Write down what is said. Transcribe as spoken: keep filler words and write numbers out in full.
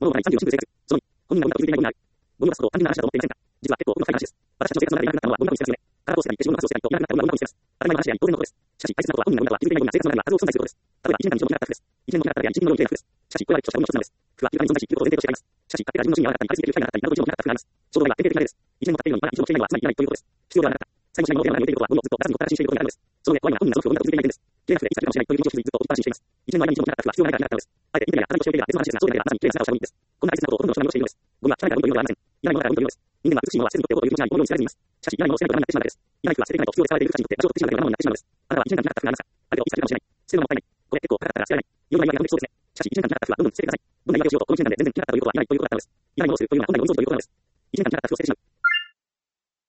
物を行い賛美を信じる生活。そのに、本人が音楽を続けていないことになる。ゴミを出すことを単純な話だと思っていませんか？実は結構奥の深い話です。私たちの生活の中でいなくなったのはゴミ箱に捨てますよね。カラーコースがいって自分の数を捨てないといなくなったゴミ箱に捨てます。当たり前の話であり当然のことです。しかし、大切なことは本人がゴミ箱は気づいていないような生活の中には数を存在することです。例えば、いちねんかん一度も起きなかった服です。いちねんも起きなかったやいちにちのように綺麗な服です。しかし、これは歴史としたゴミの一つなんです。服は床に存在し、着ることを前提としてあります。しかし、買ってから自分の趣味に合わなかったり、買いすぎている機会がなかったり、など一度も起きなかった服があります。その場合は典型的な例です。いちねんも経っているのにまだ一度も着ていないのはつまりいらないということです。必要ではなかった。最後しないものを手の中に置いていることはゴミをずっと出さずにほったらかしにしていることになるのです。その上、怖いのは本人がその服をゴミ箱を続けていない点です。綺麗な服でいつか着るかもしれないという気持ちをずっと置きっぱなしにしています。いちねんの間に一度も着なかった服は必要がないからいらなかったのです。あえてインテリア、飾りとしているが別の話ですが、そうでないならまさに綺麗な姿をしたゴミです。こんな大切なことをほとんどの人が見落としているのです。ゴミは汚いからゴミというのではありません。いらないものだからゴミというのです。人間は美しいものは捨てずにとっておこうという気持ちがあり、ゴミを捨てられずにいます。しかし、いらないものを捨てないとダメになってしまうのです。いらない服は捨てていないと必要で使われている人たちにとって場所を取ってしまうのではなくなってしまうのです。あなたは一年間着なかった服がありますか？あるいは一切捨てるかもしれない。捨てるのもったいない。